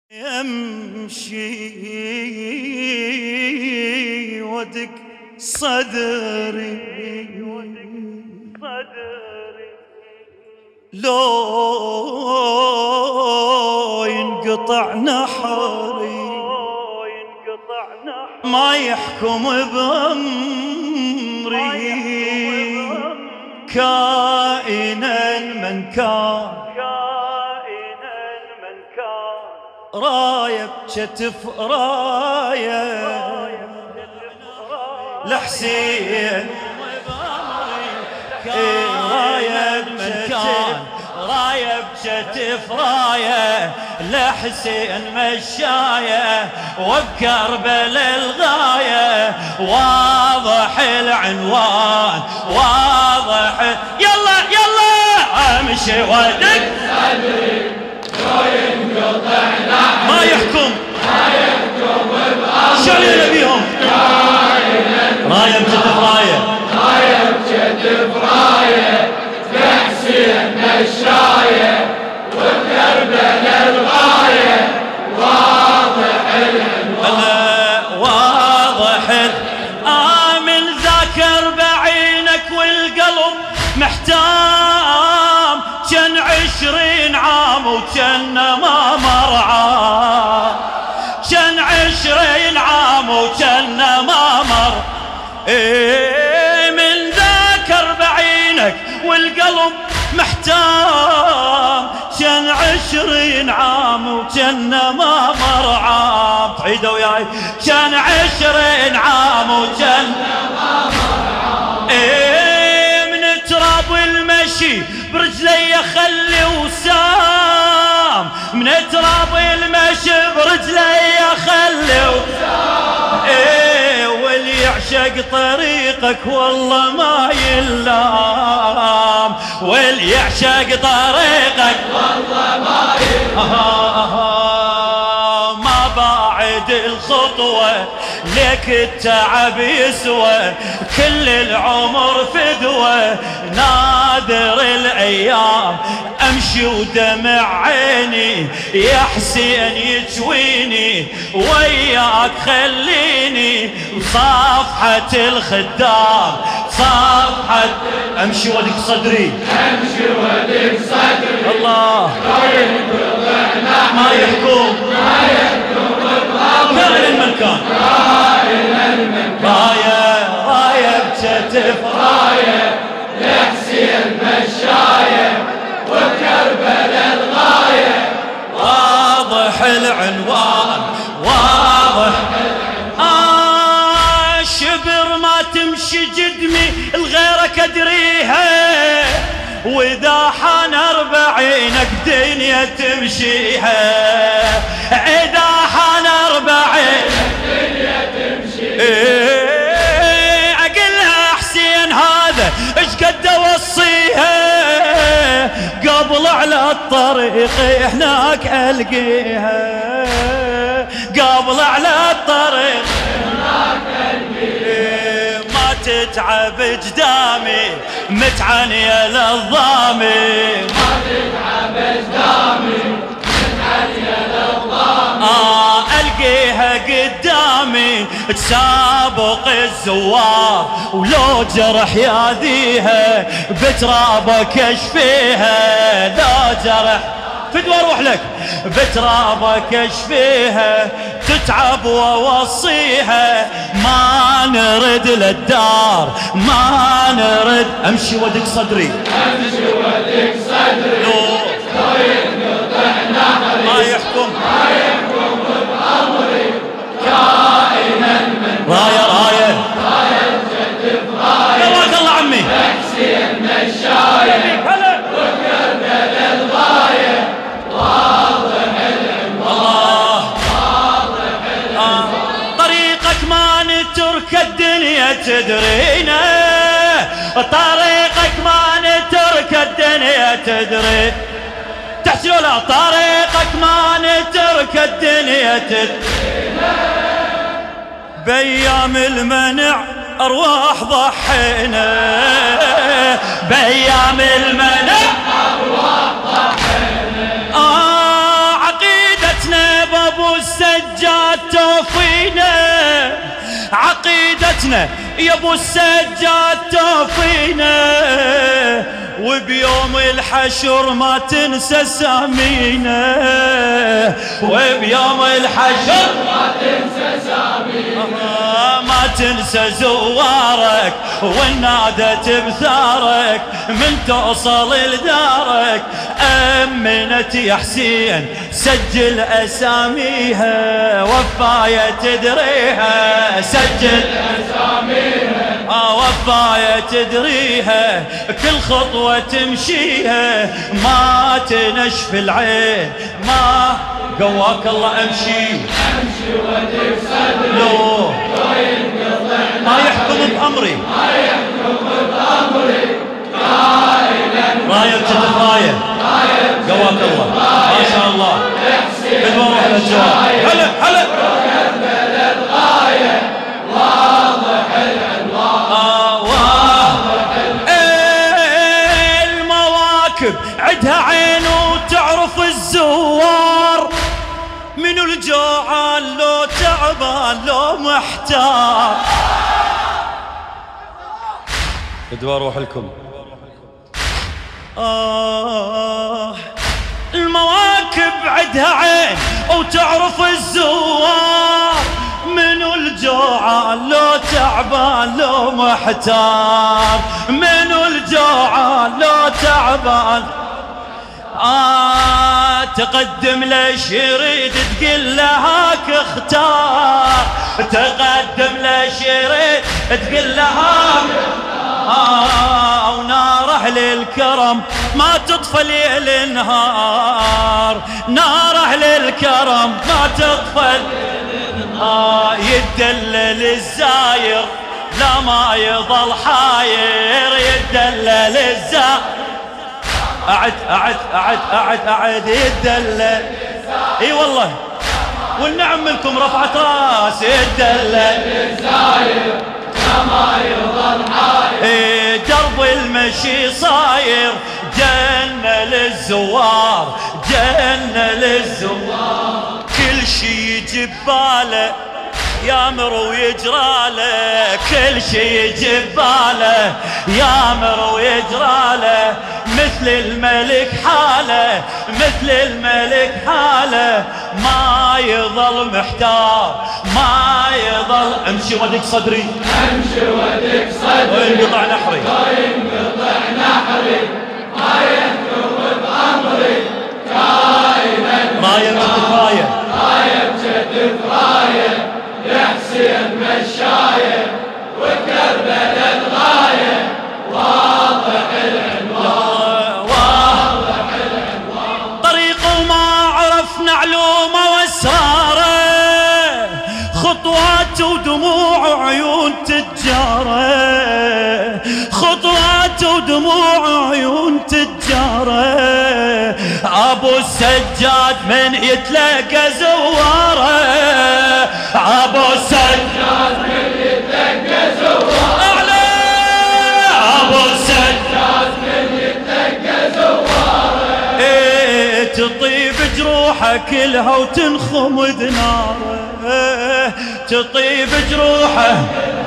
يمشي ودك صدري لو ينقطع نحري ما يحكم بأمري كائنا من كان راية بكتف راية لحسين راية بمكان راية بكتف راية لحسين مشاية وبكربل الغاية واضح العنوان واضح يلا يلا امشي ودك ما يحكم شو علينا بيهم راية بكتف راية لحسين مشاية وبكربل الغاية واضح العنوان واضح آمن ذاكر بعينك والقلب محتام كان 20 عام وكان ما مرعى كان 20 عام وكان ما مر من ذاكر بعينك والقلب محتام كان 20 عام وكان ما مرعى تعيدوا وياي كان 20 عام وكان ما مرعى من تراب المشي برجلي خلي وسام من تراب المشي برجلي خلي وسام واللي يعشق طريقك والله ما يلام واللي يعشق طريقك والله ما يلام ما بعد الخطوة لك التعب يسوى كل العمر فدوة نادر الأيام أمشي ودمع عيني يا حسين يجويني وياك خليني وصافحة الخدام صافحة أمشي ودك صدري أمشي ودك صدري الله ما يحكم كائن من كان راية راية بكتف راية لحسين مشاية وبكربل الغاية واضح العنوان واضح شبر ما تمشي جدمي الغيرك ادريها واذا حان 40 دنيا تمشيها اذا حان 40 دنيا تمشي اقلها حسين هذا ايش قد اوصيها قبل على الطريق هناك القيها قبل على الطريق هناك القيها ما تتعب قدامي متعنية للضامي ما تتعب قدامي متعنية للضامي القيها قدامي تسابق الزوار ولو جرح ياذيها بترابك اشفيها لا جرح فدوى اروح لك بترابك اشفيها تتعب واوصيها ما نرد للدار ما نرد امشي ودك صدري امشي ودك صدري لو ينقطع نحري ما يحكم بأمري كائنا من راية راية بكتف راية قواك الله عمي لحسين مشاية وبكربل الغاية واضح العنوان طريقك ما نترك الدنيا تدرينا طريقك ما نترك الدنيا تدري تحت لا طريقك ما نترك الدنيا تدرينا بأيام المنع أرواح ضحينا بأيام المنع أرواح ضحينا عقيدتنا عقيدتنا يا ابو السجاد توفينا، وبيوم الحشر ما تنسى سامينا، وبيوم الحشر ما تنسى سامينا، ما تنسى زوارك ونادت بثارك من توصل لدارك. أمنت يا حسين سجل أساميها، وفاية تدريها سجل أساميها، وفاية تدريها، كل خطوة تمشيها ما تنشف العين. ما قواك الله امشي ودك صدري لو ما يحكم بأمري، راية بجدف راية قواك الله ما شاء الله. بدور على الجواب هلا هلا واضح العنوان، المواكب عدها عين وتعرف الزوار، منو الجوعان لو تعبان لو محتار. بدوا اروح لكم. المواكب عدها عين وتعرف الزوار، منو الجوعان لو تعبان لو محتار، منو الجوعان لو تعبان. تقدم ليش يريد تقول لهاك اختار، تقدم ليش يريد تقول لهاك ونار أهل الكرم ما تطفى ليل نهار، نار أهل الكرم ما تطفى يدلل الزاير لا ما يظل حاير، يدلل الزاير أعد يدلل. اي والله والنعم منكم رفعت راس يدلل الزاير ما يظل حاير، درب المشي صاير جنة للزوار، جنة للزوار. كل شي يجي بباله يامر ويجراله، كل شي يجي بباله يامر ويجراله، مثل الملك حاله مثل الملك حاله، ما يظل محتار ما يظل. امشي ودك صدري امشي ودك صدري، وينقطع نحري وينقطع نحري، ما يحكم بأمري كائنا راية بجدف راية، راية بجدف راية، يا حسين مشاية وكربلاء الغاية، واضح العنوان واضح العنوان. طريقه وما عرفنا علومه واسراره، خطوات ودموع وعيون تجاره، خطوات ودموع وعيون تجاره. ابو السجاد من يتلقى زواره، ابو السجاد من يتلقى زواره، اعلى ابو السجاد من يتلقى زواره، تطيب جروحه كلها وتنخمد ناره، تطيب جروحه.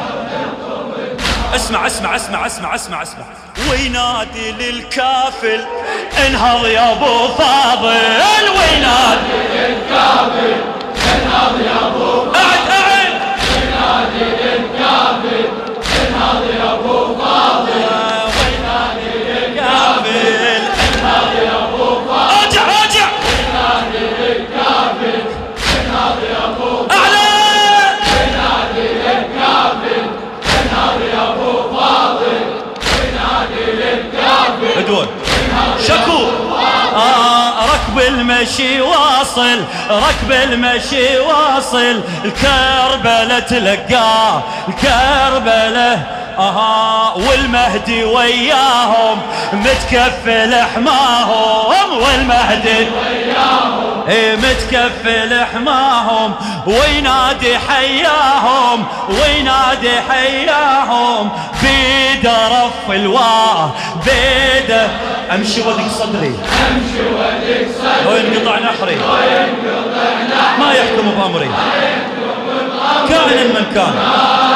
اسمع اسمع اسمع اسمع اسمع اسمع، وينادي للكافل انهض يا ابو فاضل، وينادي للكافل انهض يا ابو اعد اعد، وينادي للكافل انهض يا ابو فاضل، وينادي للكافل انهض يا ابو فاضل، ارجع ارجع، وينادي للكافل انهض يا ابو فاضل، اعلى وينادي للكافل انهض يا ابو فاضل، وينادي للكافل بدون شكو. ركب المشي واصل ركب المشي واصل، الكربلة تلقاه الكربلة والمهدي وياهم متكفل حماهم، والمهدي وياهم متكفل حماهم، وينادي حياهم وينادي حياهم، بيده رف الواه بيده. امشي ودك صدري امشي ودك صدري، وينقطع نحري وينقطع نحري، ما يحكم بأمري ما يحكم بأمري كائن من كان.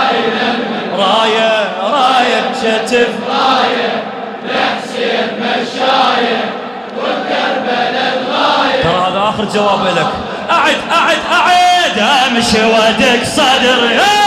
شتف راية لحسين مشاية والكربلاء الغاية. ترى هذا آخر جواب لك. أعد أعد أعد أمشي ودك صدري